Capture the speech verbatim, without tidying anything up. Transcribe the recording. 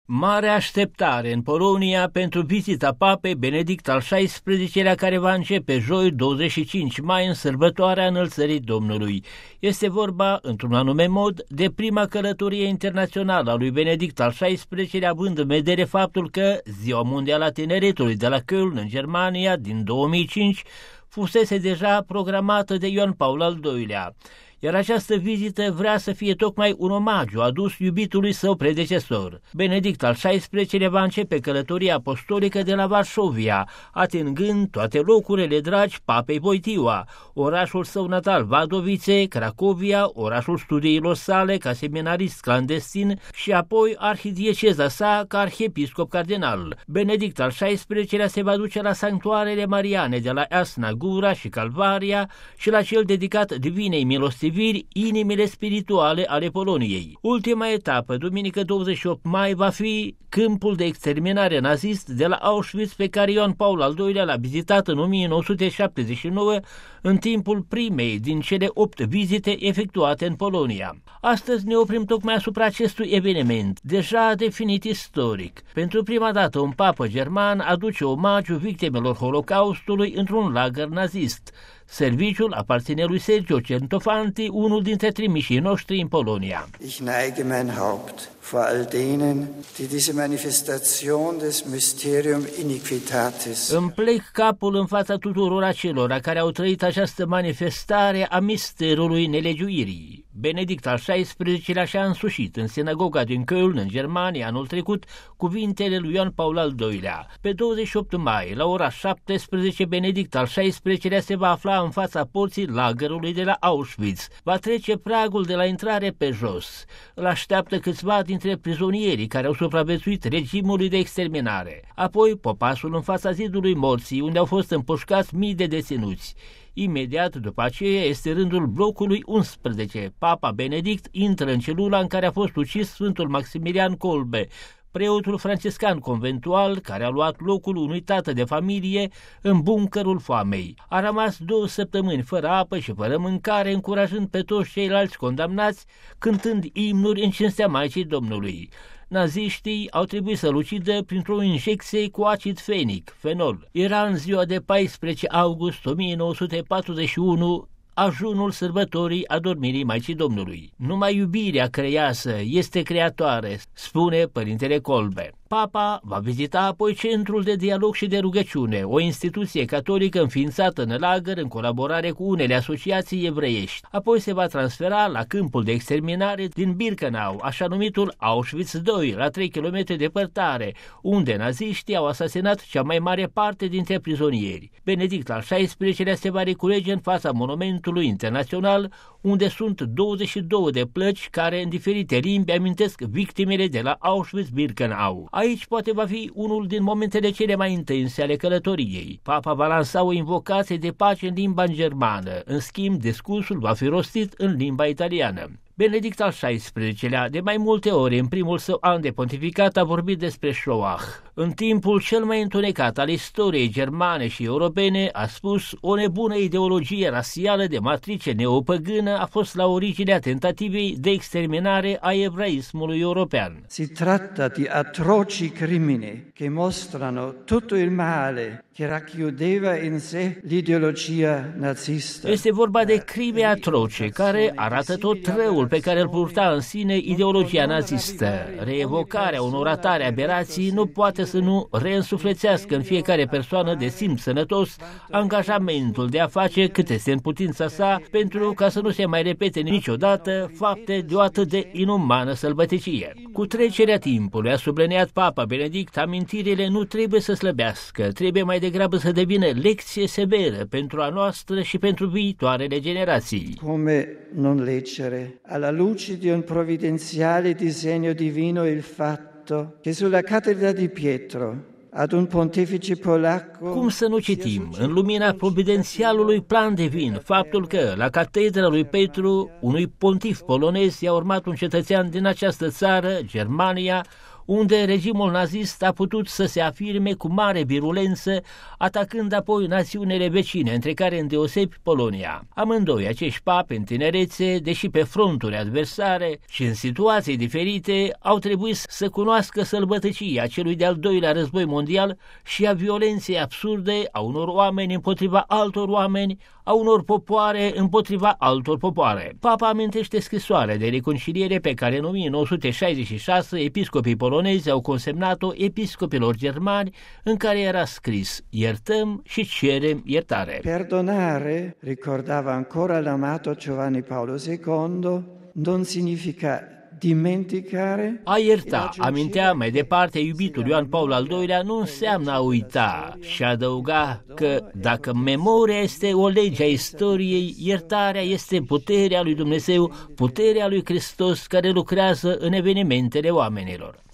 Mare așteptare în Polonia pentru vizita papei Benedict al șaisprezecelea, care va începe joi douăzeci și cinci mai în sărbătoarea Înălțării Domnului. Este vorba, într-un anume mod, de prima călătorie internațională a lui Benedict al șaisprezecelea, având în vedere faptul că Ziua Mondială a Tineretului de la Köln, în Germania, din două mii cinci, fusese deja programată de Ioan Paul al doilea. Iar această vizită vrea să fie tocmai un omagiu adus iubitului său predecesor. Benedict al șaisprezecelea va începe călătoria apostolică de la Varșovia, atingând toate locurile dragi papei Wojtyła, orașul său natal Wadowice, Cracovia, orașul studiilor sale ca seminarist clandestin și apoi arhidieceza sa ca arhiepiscop cardinal. Benedict al șaisprezecelea se va duce la sanctuarele mariane de la Jasna Góra și Calvaria și la cel dedicat Divinei Milostiviri, inimile spirituale ale Poloniei. Ultima etapă, duminică douăzeci și opt mai, va fi câmpul de exterminare nazist de la Auschwitz, pe care Ioan Paul al doilea l-a vizitat în o mie nouă sute șaptezeci și nouă în timpul primei din cele opt vizite efectuate în Polonia. Astăzi ne oprim tocmai asupra acestui eveniment, deja definit istoric. Pentru prima dată un papă german aduce omagiu victimelor Holocaustului într-un lagăr nazist. Serviciul aparține lui Sergio Centofanti, unul dintre trimișii noștri în Polonia. Ich neige mein Haupt vor all denen, die diese Manifestation des Mysterium Iniquitatis. Îmi plec capul în fața tuturor acelora care au trăit această manifestare a misterului nelegiuirii. Benedict al șaisprezecelea și-a însușit în sinagoga din Köln, în Germania, anul trecut, cuvintele lui Ioan Paul al doilea. Pe douăzeci și opt mai, la ora șaptesprezece, Benedict al șaisprezecelea se va afla în fața porții lagărului de la Auschwitz. Va trece pragul de la intrare pe jos. Îl așteaptă câțiva dintre prizonierii care au supraviețuit regimului de exterminare. Apoi, popasul în fața zidului morții, unde au fost împușcați mii de deținuți. Imediat după aceea este rândul blocului unsprezece. Papa Benedict intră în celula în care a fost ucis Sfântul Maximilian Kolbe, preotul franciscan conventual care a luat locul unui tată de familie în buncărul foamei. A rămas două săptămâni fără apă și fără mâncare, încurajând pe toți ceilalți condamnați, cântând imnuri în cinstea Maicii Domnului. Naziștii au trebuit să-l ucidă printr-o injecție cu acid fenic, fenol. Era în ziua de paisprezece august o mie nouă sute patruzeci și unu, ajunul sărbătorii adormirii Maicii Domnului. Numai iubirea creasă este creatoare, spune părintele Kolbe. Papa va vizita apoi Centrul de Dialog și de Rugăciune, o instituție catolică înființată în lagăr în colaborare cu unele asociații evreiești. Apoi se va transfera la câmpul de exterminare din Birkenau, așa numitul Auschwitz doi, la trei kilometri departare, unde naziștii au asasinat cea mai mare parte dintre prizonieri. Benedict al șaisprezecelea se va reculege în fața monumentului internațional, unde sunt douăzeci și două de plăci care în diferite limbi amintesc victimele de la Auschwitz-Birkenau. Aici poate va fi unul din momentele cele mai intense ale călătoriei. Papa va lansa o invocație de pace în limba germană. În schimb, discursul va fi rostit în limba italiană. Benedict al șaisprezecelea, de mai multe ori în primul său an de pontificat, a vorbit despre Shoah. În timpul cel mai întunecat al istoriei germane și europene, a spus, o nebună ideologie rasială de matrice neopăgână a fost la originea tentativei de exterminare a evraismului european. Si tratta di atroci crimini che mostrano tutto il male che racchiudeva in sé l'ideologia nazista. Este vorba de crime atroce care arată tot răul pe care îl purta în sine ideologia nazistă. Reevocarea unor atare aberații nu poate să nu reînsuflețească în fiecare persoană de simț sănătos angajamentul de a face cât este în putința sa pentru ca să nu se mai repete niciodată fapte de o atât de inumană sălbăticie. Cu trecerea timpului, a subliniat Papa Benedict, amintirile nu trebuie să slăbească, trebuie mai degrabă să devină lecție severă pentru a noastră și pentru viitoarele generații. Come non leggere alla luce di un provvidenziale disegno divino il fatto che sulla cattedra di Pietro ad un pontefice polacco. Cum să nu citim, în lumina providențialului plan divin, faptul că la catedra lui Petru, unui pontif polonez, i-a urmat un cetățean din această țară, Germania, unde regimul nazist a putut să se afirme cu mare virulență, atacând apoi națiunile vecine, între care îndeosebi Polonia. Amândoi acești papi în tinerețe, deși pe fronturi adversare și în situații diferite, au trebuit să cunoască sălbătăcia celui de-al doilea război mondial și a violenței absurde a unor oameni împotriva altor oameni, a unor popoare împotriva altor popoare. Papa amintește scrisoarea de reconciliere pe care în o mie nouă sute șaizeci și șase episcopii polonezi au consemnat-o episcopilor germani, în care era scris: iertăm și cerem iertare. Perdonare, ricordava ancora l'amato Giovanni Paolo secondo, non significa dimenticare. A ierta, amintea mai departe iubitul Ioan Paul al doilea, nu înseamnă a uita, și adăuga că dacă memoria este o lege a istoriei, iertarea este puterea lui Dumnezeu, puterea lui Hristos care lucrează în evenimentele oamenilor.